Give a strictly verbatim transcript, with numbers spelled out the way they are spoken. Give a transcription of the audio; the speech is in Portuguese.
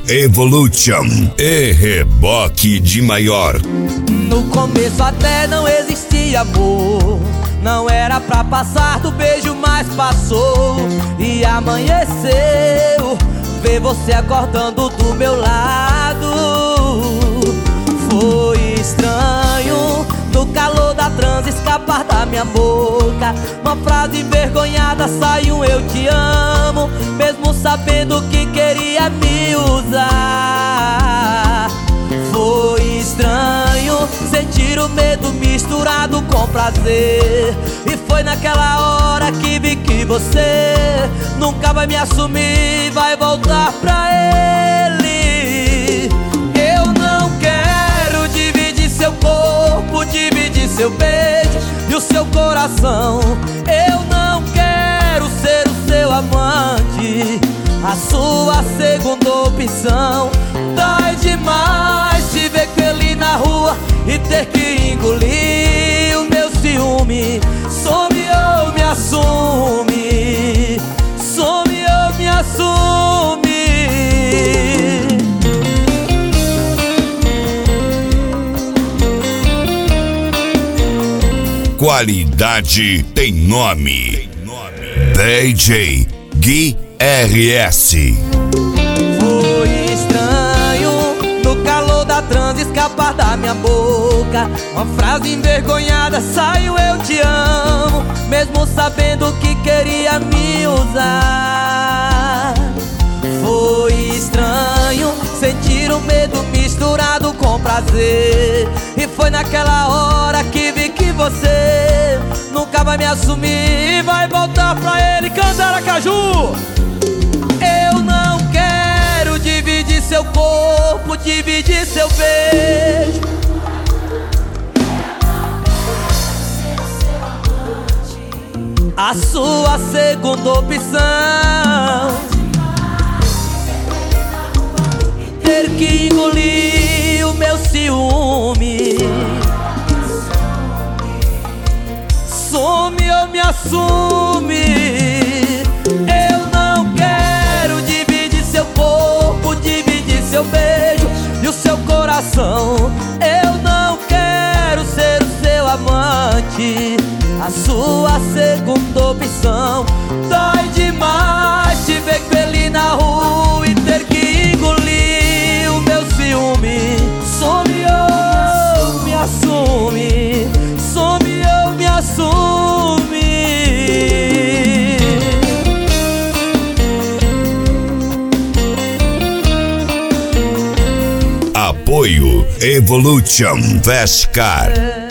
Evolution e Reboque de Maior. No começo até não existia amor, não era pra passar do beijo, mas passou. E amanheceu, ver você acordando do meu lado. Foi estranho, no calor da transa escapar da minha boca. Uma frase envergonhada saiu: eu te amo, mesmo sabendo que queria me usar. Foi estranho sentir o medo misturado com prazer. E foi naquela hora que vi que você nunca vai me assumir, vai voltar pra ele. Eu não quero dividir seu corpo, dividir seu beijo e o seu coração. Eu não quero ser o seu amante, a sua segunda opção. Dói demais te ver com ele na rua e ter que engolir o meu ciúme. Some ou me assume, some ou me assume. Qualidade tem nome. D J Gui R S. Foi estranho, no calor da transa escapar da minha boca. Uma frase envergonhada saiu: eu te amo, mesmo sabendo que queria me usar. Foi estranho sentir o medo misturado com prazer. E foi naquela hora que vi que você nunca vai me assumir, vai voltar pra ele. Canta, Aracaju! Eu não quero dividir seu corpo, dividir seu beijo. A sua segunda opção. Ter que engolir o meu ciúme. Some ou me assume. Eu não quero dividir seu corpo, dividir seu beijo e o seu coração. Eu não quero ser o seu amante, a sua segunda opção. Dói demais te ver com ele na rua e ter que engolir o meu ciúme. Some ou me assume, some ou me assume. Apoio Evolution Fast Car.